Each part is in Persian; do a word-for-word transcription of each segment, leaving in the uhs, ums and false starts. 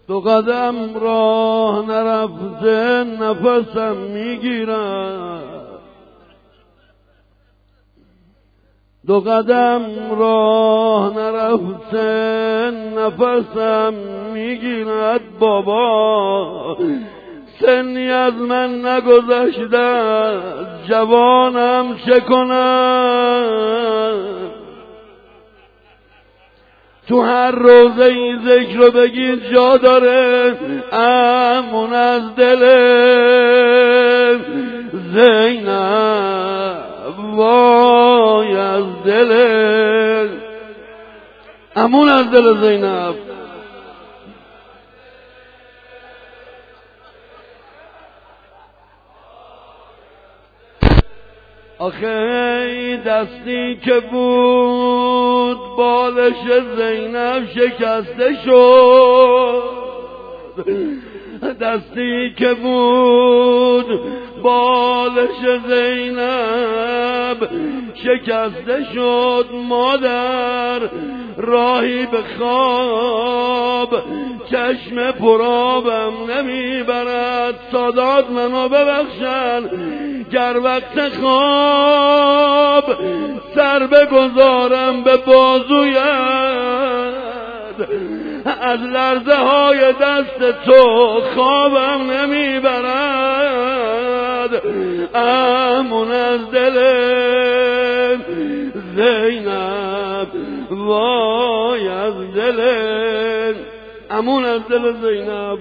دو قدم راه نرفته نفسم میگیرم، دو قدم راه نرفته نفسم میگیرد. بابا سنی از من نگذشته، جوانم چه کنم؟ تو هر روزه این ذکر رو بگید جا داره. امون از دل زینب، وای از دل، امون از دل زینب. آخه دستی که بود بالش زینب شکسته شد، دستی که بود بالش زینب شکسته شد. مادر راهی به خواب چشم پرابم نمیبرد، سادات منو ببخشن گر وقت خواب سر بگذارم به بازویت، از لرزه های دست تو خوابم نمیبرد. امون از دل زینب، وای از دل، امون از دل زینب.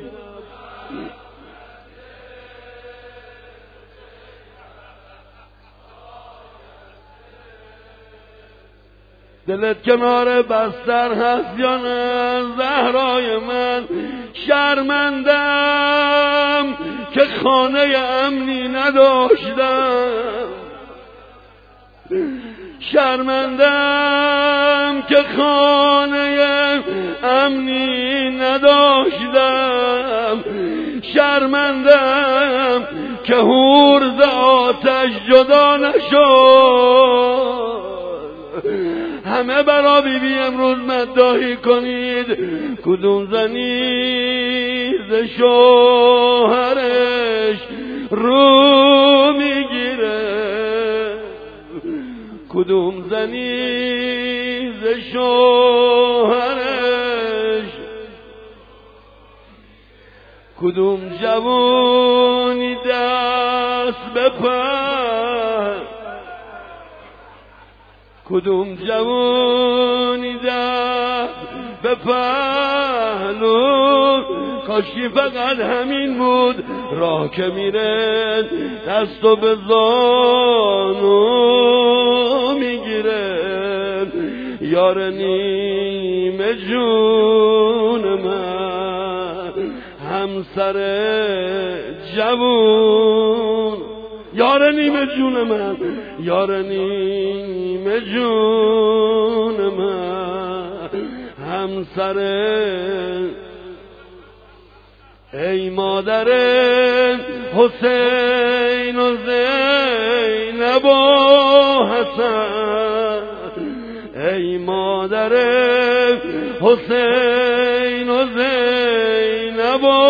دلت کنار بستر هست یا نه زهرای من؟ شرمندم که خانه امنی نداشتم، شرمندم که خانه امنی نداشتم، شرمندم که هور ز آتش جدا نشد. همه برا بی بی امروز مداحی کنید، کدوم زنی ز شوهرش رو میگیره، کدوم زنی ز شوهرش، کدوم جوانی دست بپر، کدوم جوانی دست به پهلو. کاشکی فقط همین بود راه که میره دستو به زانو میگیره. یار نیمه جون من، همسر جوون، یار نیمه جون من، یار نیمه جون من، همسر. ای مادر حسین و زینب و حسن، ای مادر حسین و زینب و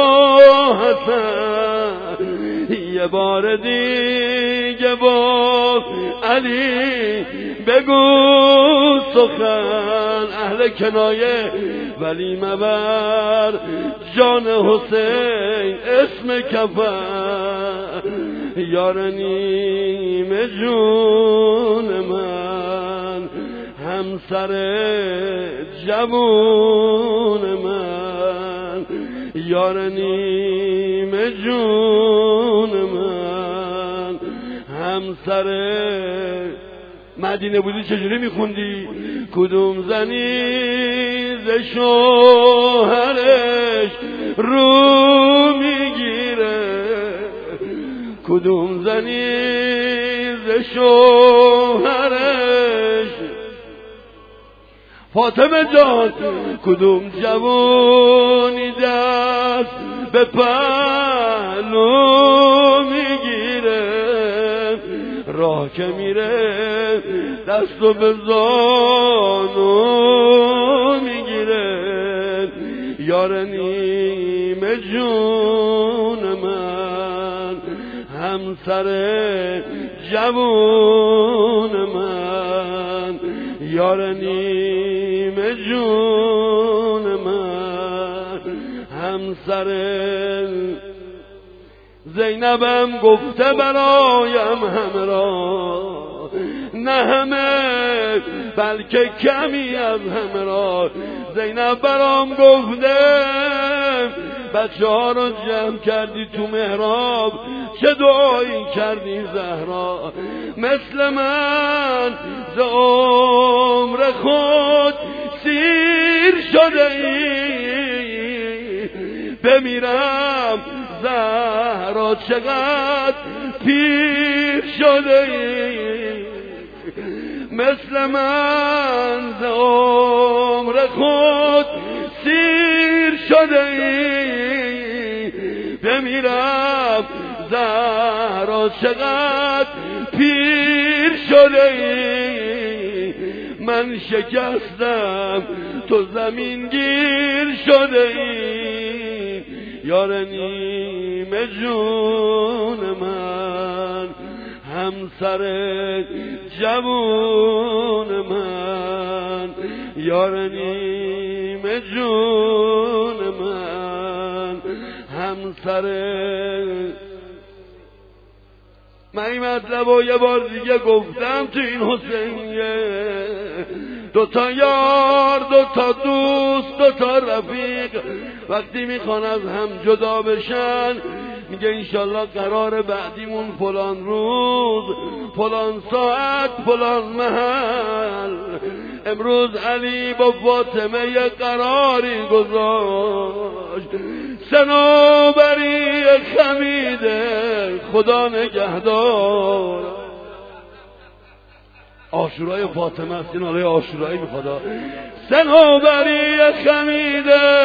حسن، یه بار دیگه با علی بگو سخن. اهل کنایه ولی مبر جان حسین اسم کفن. یار نیمه جون من، همسر جوون من، یار نیمه جون من، همسر. مدینه بودی چجوری میخوندی؟ کدوم زنی ز شوهرش رو میگیره، کدوم زنی ز شوهرش. فاطمه جان کدوم جوانی دست به پهلو میگیره، راه که میره دستو به زانو میگیره. یار نی نیم جون من، همسر جوون من، یار نیم جون من، همسر زینبم گفته برایم همراه، نه همه بلکه کمی از همراه. زینب برام گفته بچه ها رو جمع کردی تو محراب، چه دعایی کردی زهرا؟ مثل من ز عمر خود سیر شده ای، بمیرم زهرا چقدر پیر شده ای. مثل من ز عمر خود سیر شده ای، بمیرم زهرا چقدر پیر شده ای. من شکستم تو زمین گیر شده ای، یار نیم جون من، همسر جوون من، یار نیم جون من، همسر. من این مطلب رو یه بار دیگه گفتم تو این حسینیه، دوتا یار، دوتا دوست، دوتا رفیق وقتی میخوان از هم جدا بشن میگه انشالله قرار بعدیمون فلان روز، فلان ساعت، فلان محل. امروز علی با فاطمه یه قراری گذاشت، صنوبری خمیده خدا نگهدار. عاشورای فاطمه است، این آقای عاشورایی میخواد. صنوبری خمیده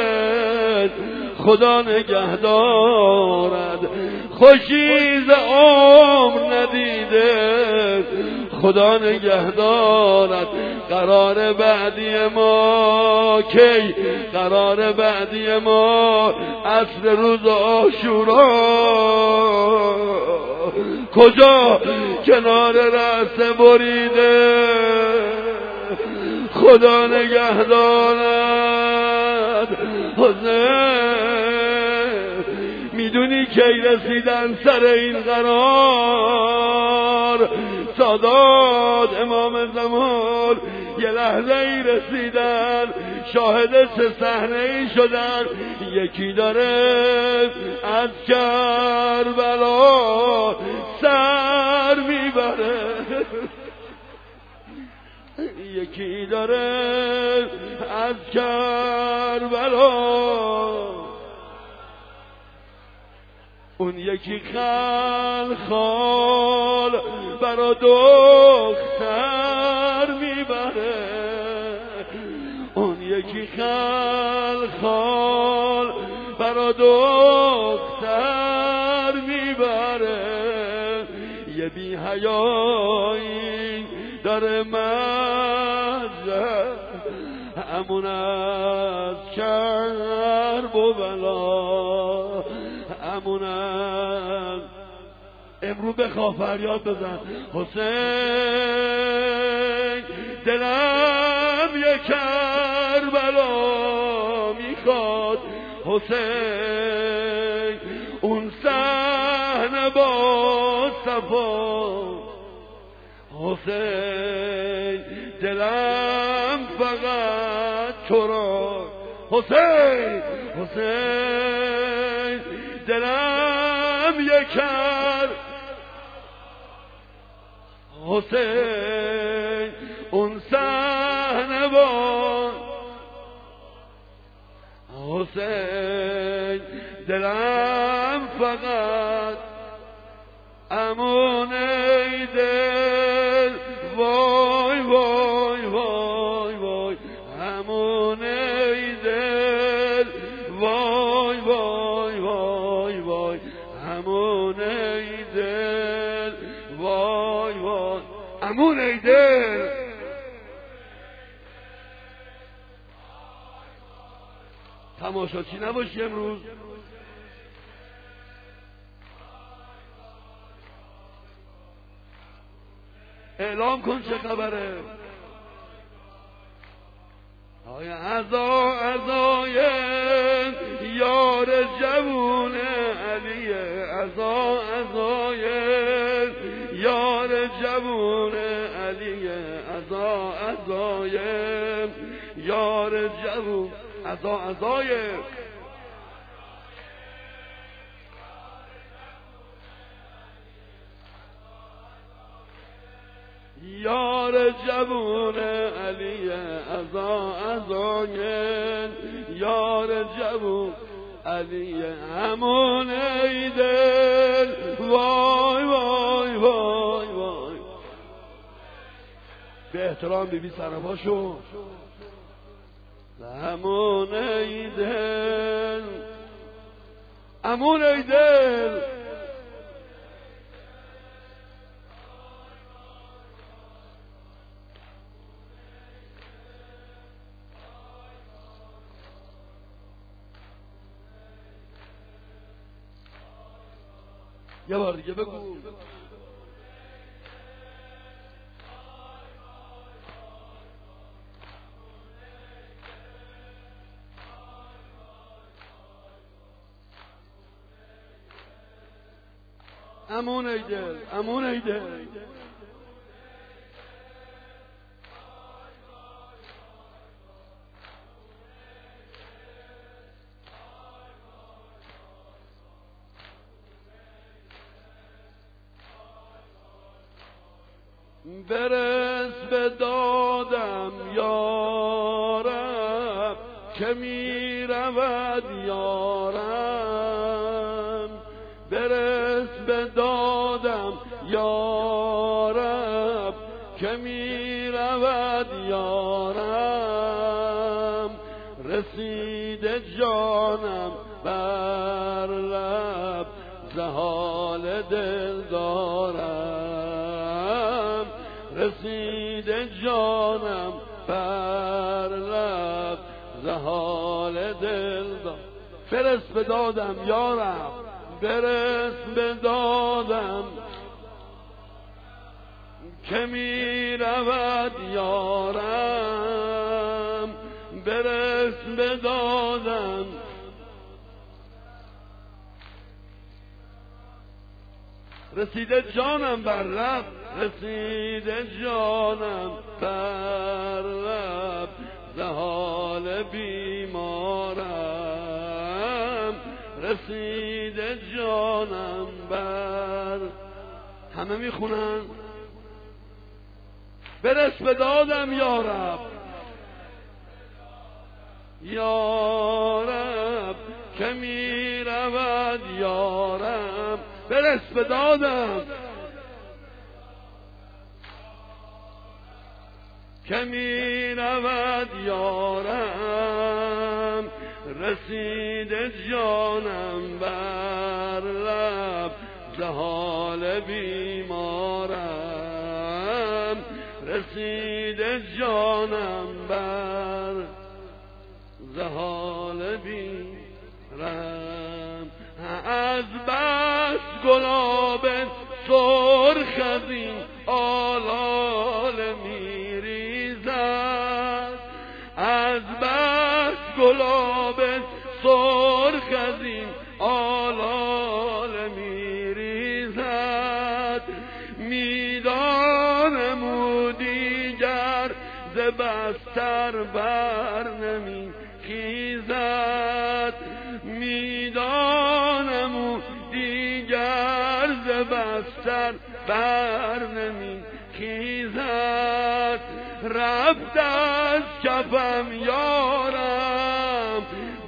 خدا نگهدارد، خوشیز عمر ندیده خدا نگهدارد. قرار بعدی ما کی؟ قرار بعدی ما عصر روز عاشورا، کجا؟ کنار رأس بریده خدا نگهدارد. حسین میدونی کی رسیدن سر این قرار؟ سادات امام زمان یه لحظه ای رسیدن، شاهد سه صحنه ای شدن. یکی داره از کربلا سر میبره، یکی داره از کربلا، اون یکی خلخال برا دختر میبره، اون یکی خلخال برا دختر میبره. یه بی حیایی داره مزه امون از کرب و بلا، امون از امرو بخواه فریاد بزن. حسین دلم یک کربلا میخواد، حسین اون صحنه با صفا، حسین دلم فقط تو را، حسین حسین دلم یکر، حسین اون صحنه با، حسین دلم فقط امون ای دل، وای وای وای وای امون ای دل، وای وای وای وای امون ای دل، وای وای امون ای دل. تماشاچی نباشی امروز. اعلام کن چه خبره. آی عزا عزای یار جوون علیه، عزا عزای یار جوون علیه، عزا عزای یار جوون، عزا عزای یار جوون علیه، عزا عزای یار جوون علیه. همون ای دل وای وای وای وای. به احترام بیبی سرپاشو. همون ای دل، همون ای دل یه بار دیگه بگو. امون ای دل، امون ای دل. برس به دادم یارم که می رود یارم، برس به دادم یارم که می رود یارم. رسیده جانم بر لب ز حال دل دارم، رسیده جانم بر لب ز حال دل دارم. برس به دادم یارم، برس به دادم که می رود یارم، برس به دادم. رسیده جانم بر لب، رسیده جانم بر لب ز حال بیمارم، رسیده جانم بر. همه میخونن برس به دادم یارب، یارب که می رود یارم، برس به دادم که می رود یارم، رسیده جانم بر لب ز حال بیمارم، رسیده جانم بر ز حال بیمارم. از بس گلاب سرخ از این آلاله میریزد، از بس گلاب سرخ از این آلاله میریزد، میدانم او دیگر ز بستر بر نمی خیزد، میدانم او دیگر ز بستر بر نمی خیزد. رفت از کفم یارم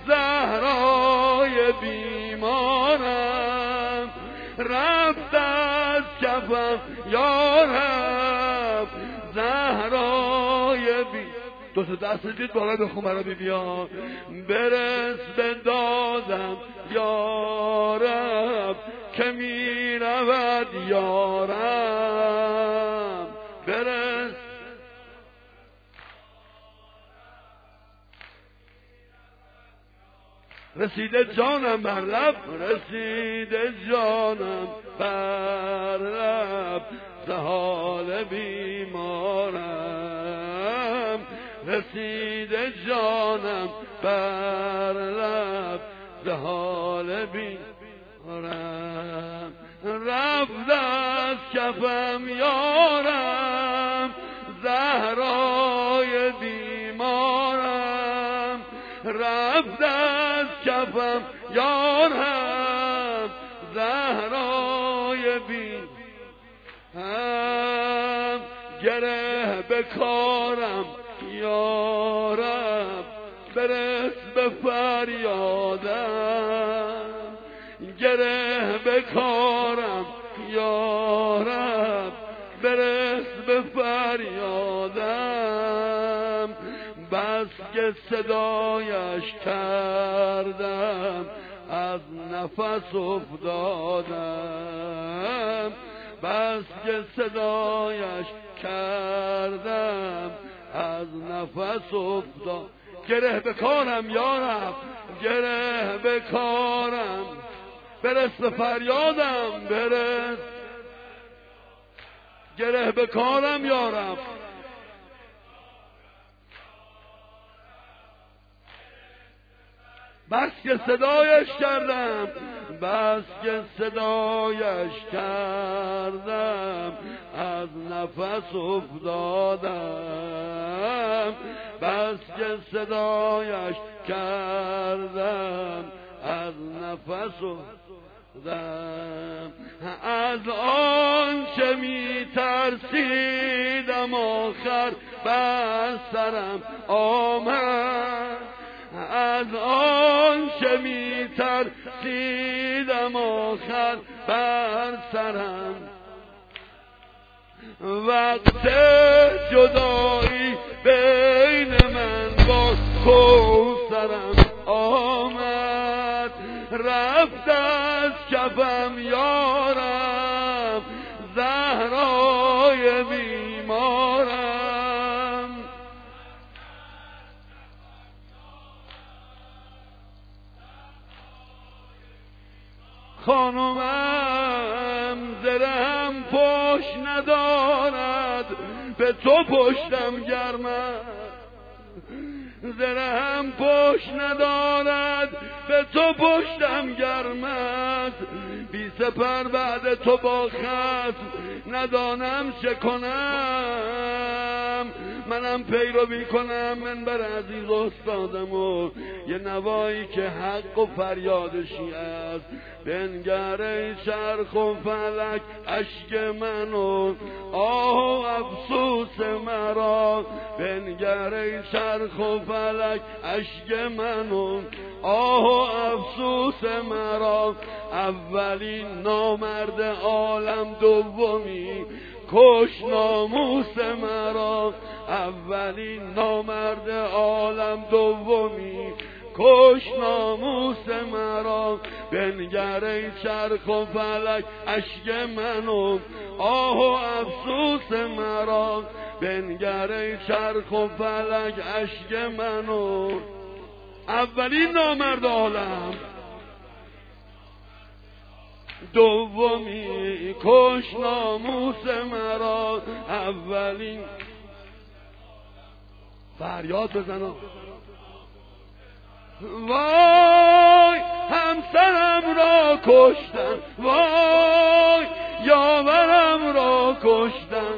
زهرای بیمارم، رفت از کفم یارم زهرای بی. دو تا دست دید بالا بخون برا بی بیان. برس به دادم یارم که می رود یارم، برس. رسیده جانم بر لب، رسیده جانم بر لب، ز حال بیمارم. رسیده جانم بر لب، ز حال بیمارم. رفت از کفم یارم، زهرای بیمارم. رفت از کفم یارم، زهرای بیمارم. گره به کارم یارم، برس به فریادم. گره به کارم یارم، برس به فریادم. بس که صدایش کردم، از نفس افتادم. بس که صدایش کردم، از نفس افتادم. گره به کارم یارم، گره به کارم، برس به فریادم، برس. گره به کارم یارم، بس که صدایش کردم، بس که صدایش کردم، از نفس افتادم. بس که صدایش کردم، از نفس افتادم. از آنچه می ترسیدم آخر بر سرم آمد. از آنچه می ترسیدم آخر بر سرم. وقت جدایی بین من با کوثرم آمد. رفت از کفم یارم، زهرای بیمارم. خانمم زرم پشت ندارد، به تو پشتم گرمد. زرم پشت ندارد، به تو پشتم گرمد. بی سپر بعد تو با خصم، ندانم چه کنم. منم پیروی کنم منبر عزیز استادم و یه نوایی که حق و فریادشی است. بنگر ای چرخ و فلک اشک منو، آه و افسوس مرا. بنگر ای چرخ و فلک اشک منو، آه و افسوس مرا. اولین نامرد عالم دومی کش ناموس مرا. اولین نامرد عالم دومی کش ناموس مرا. بنگر ای چرخ و فلک اشک منو، آه و افسوس مرا. بنگر ای چرخ و فلک اشک منو. اولین نامرد عالم دومی کش ناموس مرا. اولین فریاد بزنم. وای همسرم را کشتن، وای یاورم را کشتن.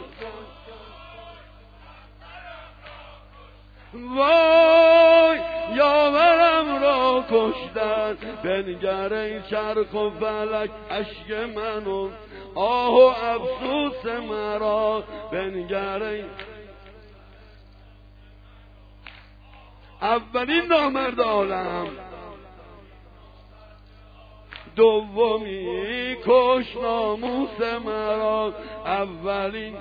وای یاورم را کشتن. بنگر ای چرخ و فلک اشک منو، آه و افسوس مرا. بنگر ای اولین نامرد عالم دومی کش ناموس مرا. اولین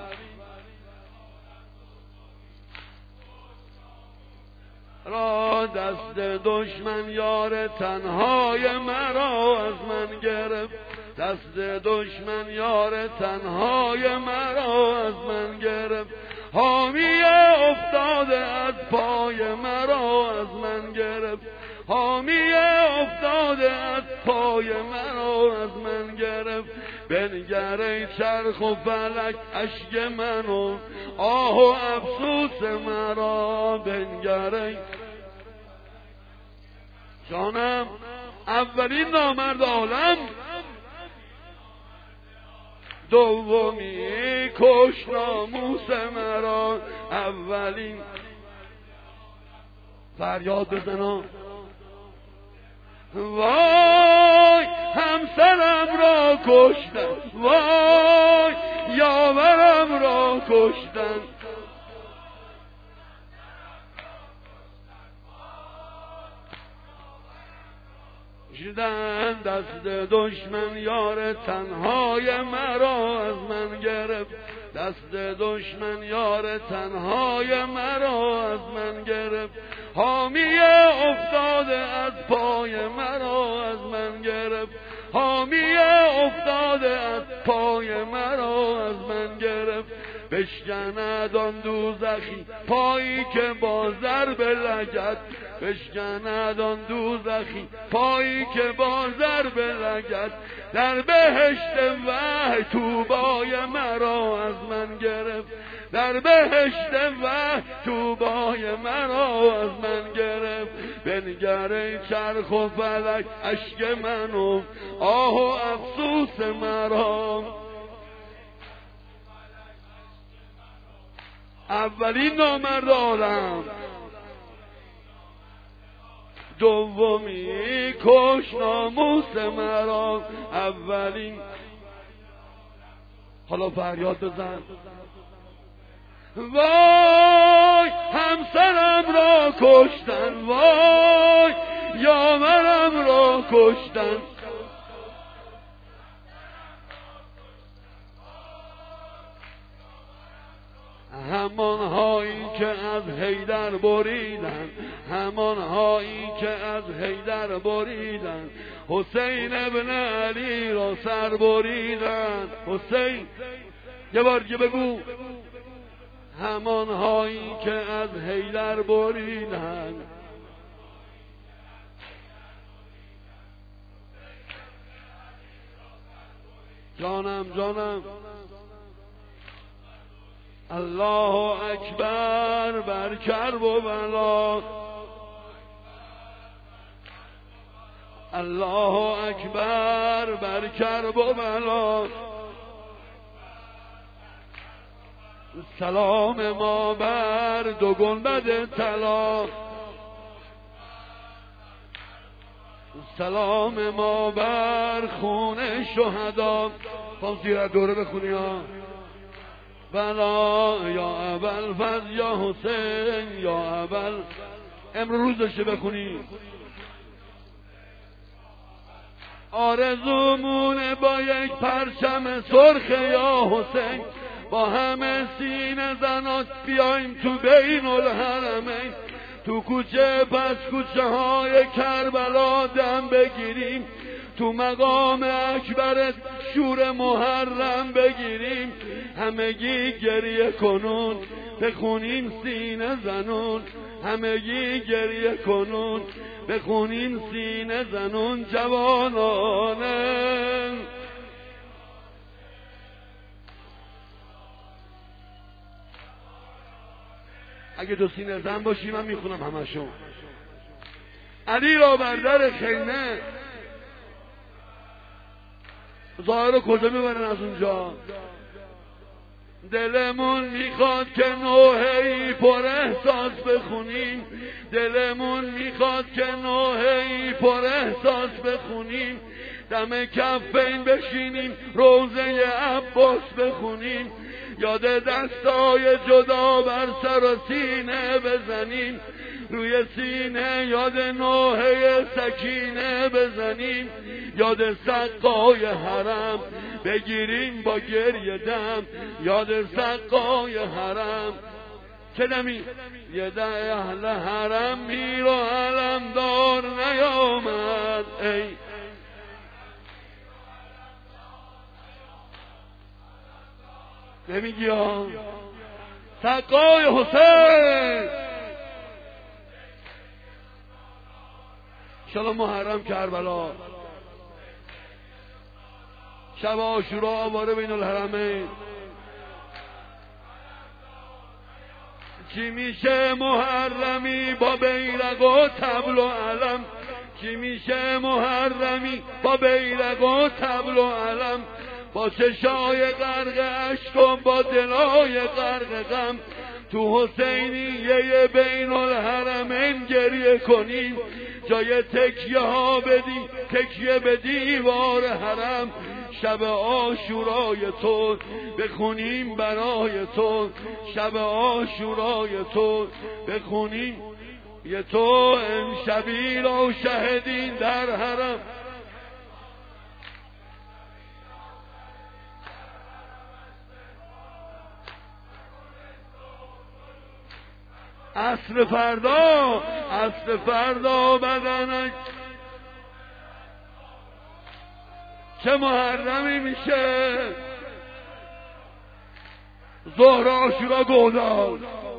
را دست دشمن یار تنهای مرا از من گرفت. دست دشمن یار تنهای مرا از من گرفت. حامی افتاده از پای مرا از من گرفت. حامی افتاده از پای مرا از من گرفت. بنگر چرخ و فلک اشک منو، آه و افسوس مرا بنگر. جانم اولین نامرد عالم، دومی کش ناموس مرا. اولین فریاد بزنم وای همسرم را کشتن، وای یاورم را کشتن. شدن دست دشمن یار تنهای مرا از من گرفت. دست دشمن یار تنهای مرا از من گرفت. حامی افتاده از پای مرا از من گرفت. حامی افتاده از پای مرا از من گرفت. بشکند آن دوزخی پایی که با ضرب لگد، بشکند آن دوزخی پایی که با ضرب لگد. در بهشت وحی طوبای مرا از من گرفت. در بهشت وحی طوبای مرا از من گرفت. بنگر چرخ و فلک اشک منو، آه و افسوس مرا. اولین نامرد عالم، دومی کش ناموس مرا. اولین حالا فریاد بزن وای همسرم را کشتن، وای یاورم را کشتن. همان هایی که از حیدر بریدن، همان هایی که از حیدر بریدن. حسین ابن علی را سر بریدن. حسین یه بار دیگه بگو. همان هایی که از حیدر بریدن. جانم جانم الله اکبر بر کرب و بلا. الله اکبر بر کرب و بلا. سلام ما بر دو گنبد طلا. سلام ما بر خون شهدا. خب زیر دوره بخونی ها. بلا یا اول فضل یا حسین یا اول. امروز روز داشته بخونی. آرزومونه با یک پرچم سرخ یا حسین، با همه سینه زنات بیایم تو بین الحرمین. تو کوچه پس کوچه های کربلا دم بگیریم. تو مقام اکبر شور محرم بگیریم. همگی گریه کنون بخونین سینه زنون. همگی گریه کنون بخونین سینه زنون. جوانانه اگه دو سینه زن باشی من میخونم همشون. علی را بر در خیمه. ظاهر رو کجا میبرن از اونجا؟ دلمون میخواد که نوحه‌ای پر احساس بخونیم. دلمون میخواد که نوحه‌ای پر احساس بخونیم. دم کفین بشینیم روضه عباس بخونیم. یاد دستای جدا بر سر و سینه بزنیم. روی سینه یاد نوحه سکینه بزنیم. یاد سقای حرم بگیریم با گریه دم. یاد سقای حرم چه دمی؟ یه ده اهل حرم میر و علمدار نیامد. ای نمیگی ها؟ سقای حسین انشالله محرم کربلا، شب عاشورا آواره بین الحرمین. چی میشه محرمی با بیرق و طبل و علم؟ چی میشه محرمی با بیرق و طبل و علم؟ با چشای غرق اشک و با دلای غرق غم تو حسینیه بین الحرمین گریه کنیم، جای تکیه ها بدیم تکیه به دیوار حرم. شب عاشورای تو بخونیم برای تو، شب عاشورای تو بخونیم یه تو امشبی رو شهدین در حرم. عصر فردا عصر فردا بدنک چه محرمی میشه، ظهر عاشورا گودال.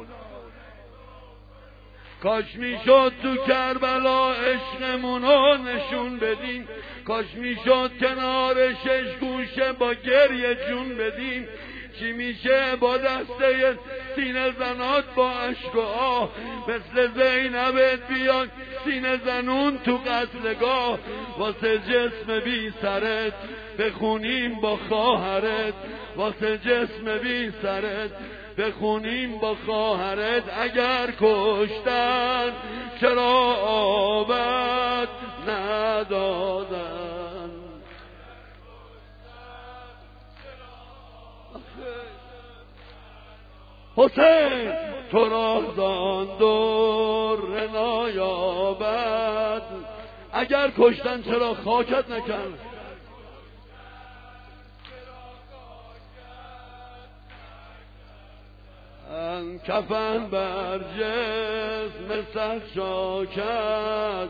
کاش میشد تو کربلا عشقمونو نشون بدیم، کاش میشد کنار شش گوشه با گریه جون بدیم. چی میشه با دسته سینه زنات با عشق و آه، مثل زینبت بیان سینه زنون تو قتلگاه. واسه جسم بی سرت بخونیم با خواهرت، واسه جسم بی سرت بخونیم با خواهرت. اگر کشتن چرا آبد ندادن؟ حسین تو را زان در نایابد، اگر کشتن چرا خاکت نکن؟ کفن بر جسم صد شاکت،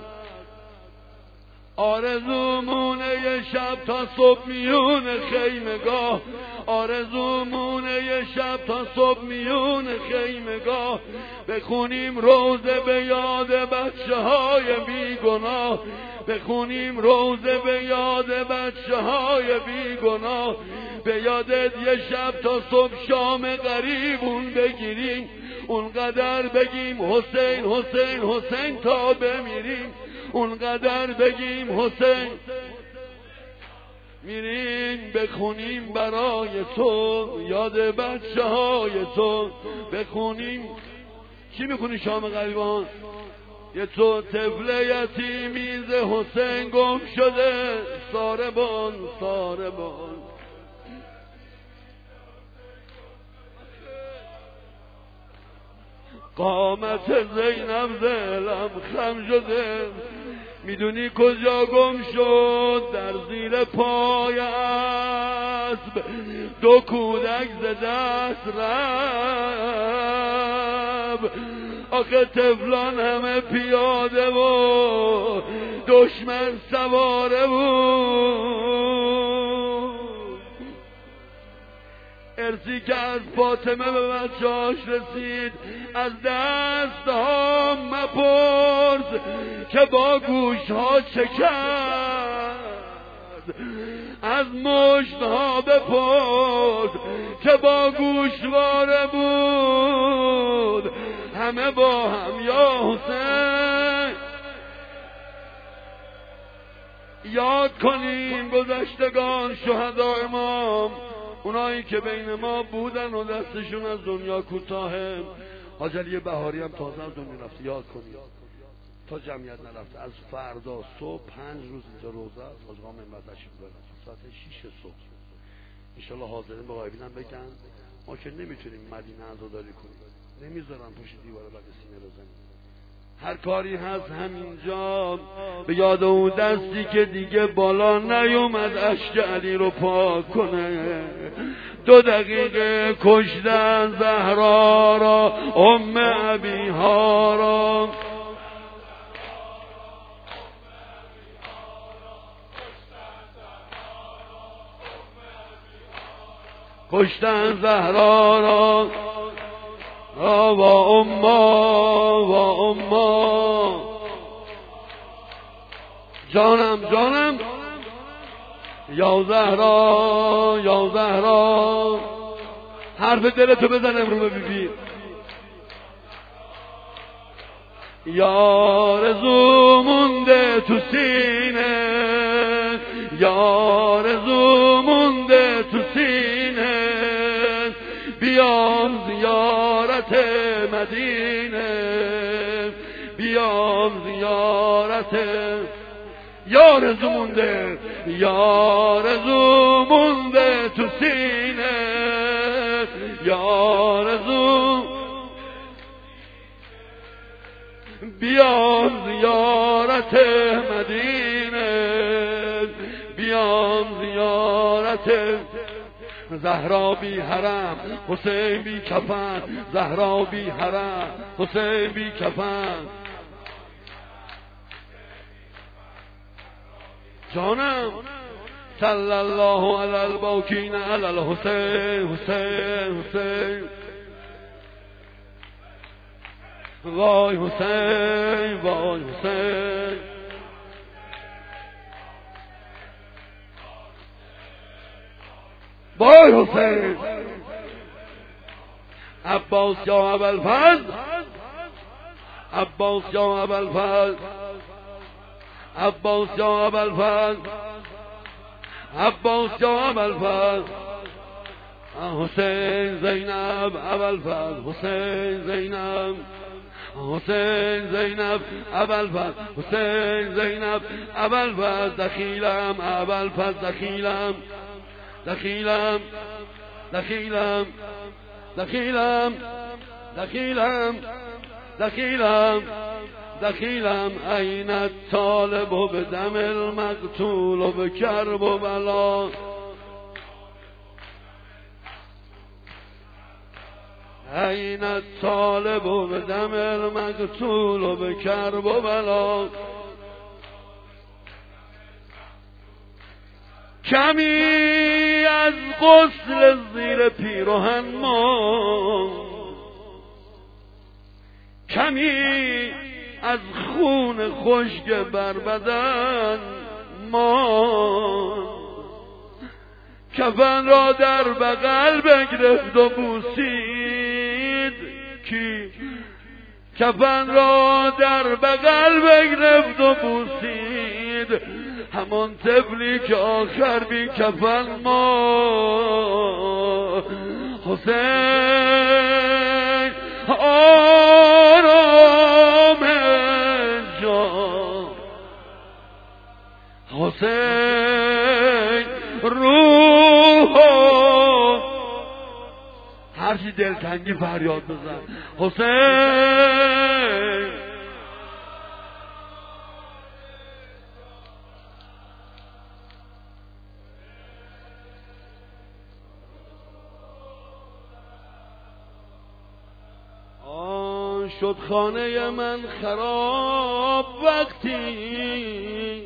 آرزومونه یه شب تا صبح میون خیمگاه، آرزومونه یه شب تا صبح میون خیمگاه. بخونیم روزه به یاد بچه های بیگناه، بخونیم روزه به یاد بچه های بیگناه. به یادت یه شب تا صبح شام غریبون بگیریم، اونقدر بگیم حسین حسین حسین تا بمیریم، اونقدر بگیم حسین. میریم بخونیم برای تو یاد بچه های تو، بخونیم. چی میخونی شام غریبان؟ یه تو طفل یتیمیز حسین گم شده، ساربان ساربان. قامت زینب دلم خم شده، میدونی کجا گم شد؟ در زیر پای اسب دو کودک ز دست رفت. آخه طفلان همه پیاده و دشمن سواره بود. ارسی که از فاطمه به بچه‌هاش رسید، از دست ها مپرس که با گوش ها چه کرد، از مشت ها بپرس که با گوشواره بود. همه با هم یا حسین یاد کنیم گذشتگان شهدای ما، اونایی که بین ما بودن و دستشون از دنیا کوتاهه. حاج علی بهاری هم تازه از دنیا رفته، یاد کنید تا جمعیت نرفته. از فردا صبح پنج روز اینجا روزه است، حاج آقا منبر تشریف ببرن ساعت شش صبح. انشالله حاضرین به غایبین هم بگن ما که نمیتونیم مدینه عزاداری کنیم، نمیذارن پشت دیوار بعد سینه بزنیم. هر کاری هست همینجا به یاد اون دستی که دیگه بالا نیومد اشک علی رو پاک کنه. دو دقیقه کشتن زهرا را، ام ابیها را، کشتن زهرا را و اما و اما. جانم جانم یا زهرا یا زهرا حرف دلتو بزن امرو به بیبی. یارزو مونده تو سینه یارزو مونده تو سینه بیام زیارت مدینه بیام زیارت یارزو مونده یارزو مونده تو سینه یارزو بیام زیارت مدینه بیام زیارت زهرا بی حرم حسین بی کفن زهرا بی حرم حسین بی کفن جانم صلی الله علی الباکین علی الحسین حسین حسین وای حسین وای حسین وای حسین عباس یا ابوالفضل عباس یا ابوالفضل عباس یا ابوالفضل عباس یا ابوالفضل حسین زینب ابوالفضل حسین زینب حسین زینب ابوالفضل حسین زینب ابوالفضل دخیلم ابوالفضل دخیلم دخیلم دخیلم دخیلم دخیلم دخیلم دخیلم این الطالب بدم المقتول و بکرب و بلا این الطالب بدم المقتول و بکرب و بلا کمی از غسل زیر پیراهن ما کمی از خون خشک بر بدن ما کفن را در بغل بگرفت و بوسید کی کفن را در بغل بگرفت و بوسید همان طفلی که آخر بی کفن ما حسین آرام جان حسین روح هرچی دلتنگی فریاد بزن حسین آن شد خانه من خراب وقتی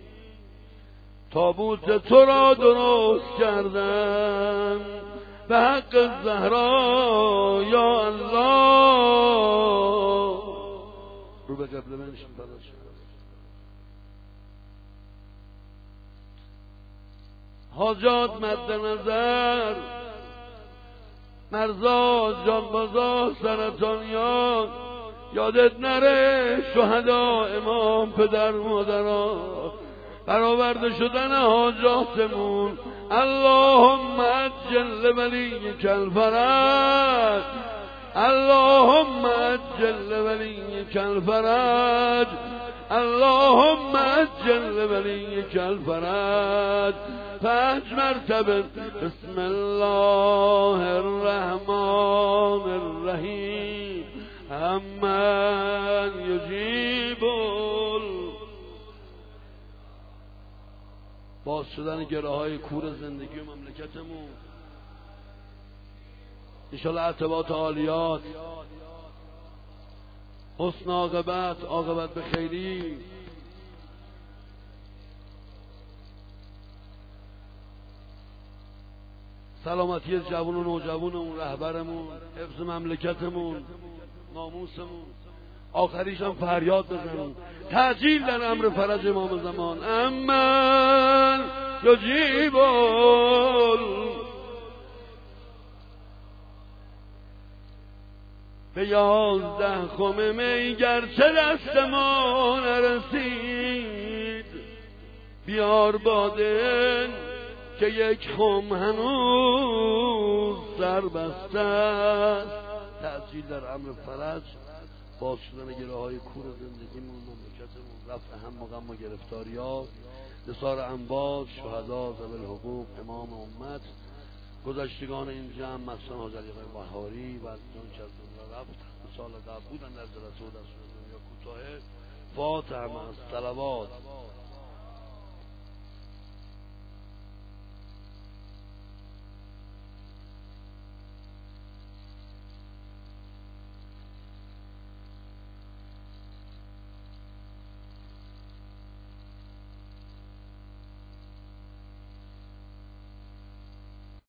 تابوت تو را درست کردم به حق زهرا یا الله رو به قبل منشین پداش حاجات مد نظر مرزا جانبازا سرطانیان یادت نره شهدا امام پدر مادران برآورده شدن حاجاتمون اللهم عجل ولیک الفرج اللهم عجل ولیک الفرج اللهم عجل ولیک الفرج پنج مرتبه بسم الله الرحمن الرحیم امن یجیب باز شدن گره های کور زندگی و مملکتمون انشاءالله ارتباط عالیات حسن عاقبت عاقبت به خیری سلامتی جوان و نوجوانمون رهبرمون حفظ مملکتمون ناموسمون آخریش هم فریاد بزنون تعجیل در امر فرج امام زمان. امن یجیب به یازده خم می گرچه دست ما نرسید، بیار باده که یک خم هنوز سر بسته است. تعجیل در امر فرج، باز شدن گره های کور زندگیمون، مملکتمون، رفع هم و غم و گرفتاریات، نثار انباز، شهدا، ذوی الحقوق، امام امت، گذشتگان این جمع، مثلا حاج علی بهاری و جان که از دنیا رفت سال قبل بودن در جلسه و در دنیا کوتاه. فاتحه مع الصلوات.